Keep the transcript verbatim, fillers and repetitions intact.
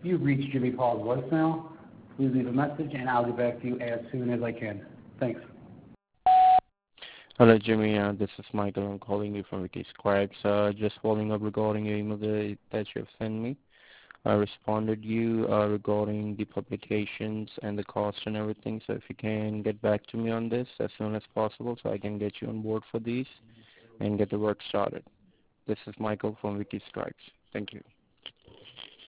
You've reached Jimmy Paul's voicemail. Please leave a message, and I'll get back to you as soon as I can. Thanks. Hello, Jimmy. Uh, this is Michael. I'm calling you from Wikiscribes. Uh, just following up regarding your email that, that you have sent me. I responded you uh, regarding the publications and the cost and everything. So if you can get back to me on this as soon as possible so I can get you on board for these and get the work started. This is Michael from Wikiscribes. Thank you.